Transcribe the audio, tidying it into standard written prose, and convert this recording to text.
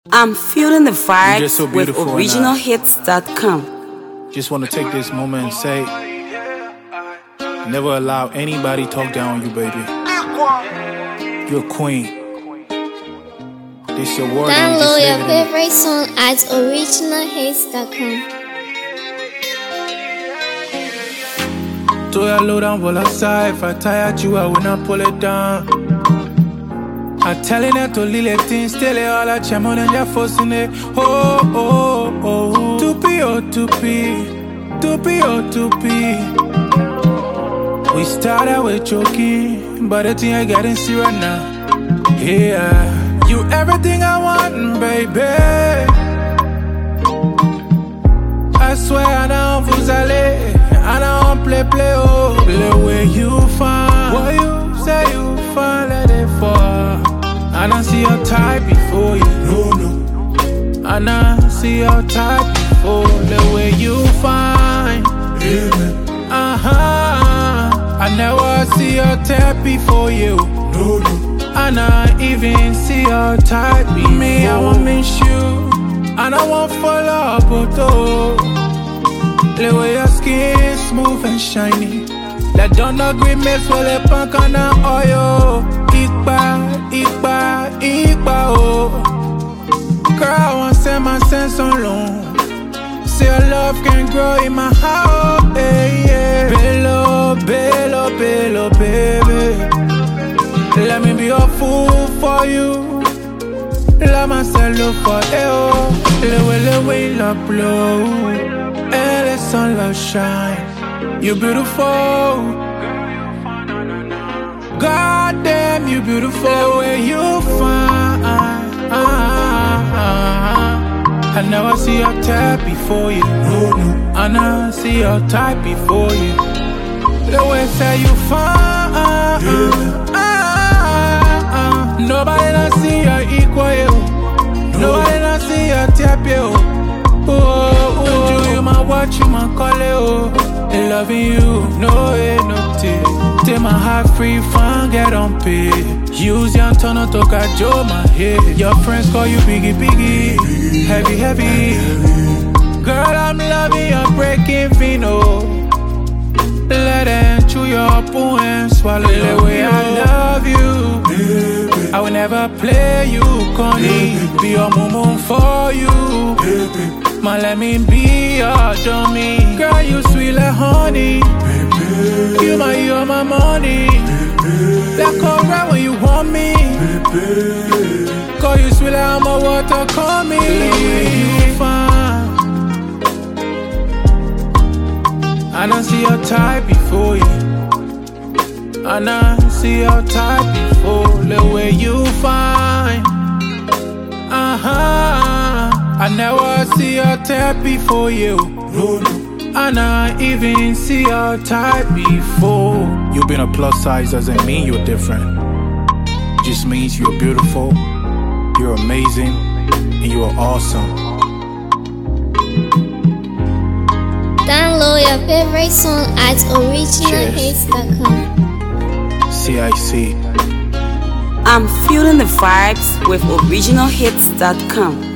I'm feeling the You're just so vibes with beautiful originalhits.com. Just want to take this moment and say, never allow anybody talk down on you, baby. You're a queen. This your word. Download your favorite song at originalhits.com. So I low down while outside. If I tired you, I will not pull it down. I'm telling her to leave things, tell her all I chamo and you're forcing it. Oh, oh, oh, tupi, oh, tupi, tupi, oh, tupi. We started with joking, but the thing I getting serious now. Yeah, you everything I want, baby. I swear I don't fools I don't play, oh. The way you find, what you say you find, let it fall. I don't see your type before you, no. I don't see your type before. The way you find, I never see your type before you, no. I don't even see your type before. Me, I want miss you, and I want follow up, the way your skin is smooth and shiny. Let don't agree mess with the punk on the oil. Iqba, oh. Girl, I want to send my sense on long. Say your love can grow in my heart, yeah. Bello, baby. Let me be a fool for you. Let myself look for you. The way love blow and the sunlight shine. You beautiful. God damn, you beautiful. The way you find. I never see your type before you. No. I never see your type before you. The way say you find. Nobody not see your equal you. Nobody not see your type you. Oh, you my watch, you my call you. Loving you, no way, no tear. Take my heart free, fun, get on pay. Use your turn to catch my head. Your friends call you biggie, heavy. Girl, I'm loving your breaking vino. Let them chew your poo and swallow the way I love you. I will never play you, Connie. Be your mumu for you. Man, let me be your dummy. Girl, you sweet like honey. You're my money. Like alright when you want me. Call you sweet like I'm a water, call me. You fine. I don't see your type before you. I don't see your type before. The way you find. I never see your type before you. No. I not even see your type before. You being a plus size doesn't mean you're different. It just means you're beautiful, you're amazing, and you are awesome. Download your favorite song at originalhits.com. CIC. I'm feeling the vibes with originalhits.com.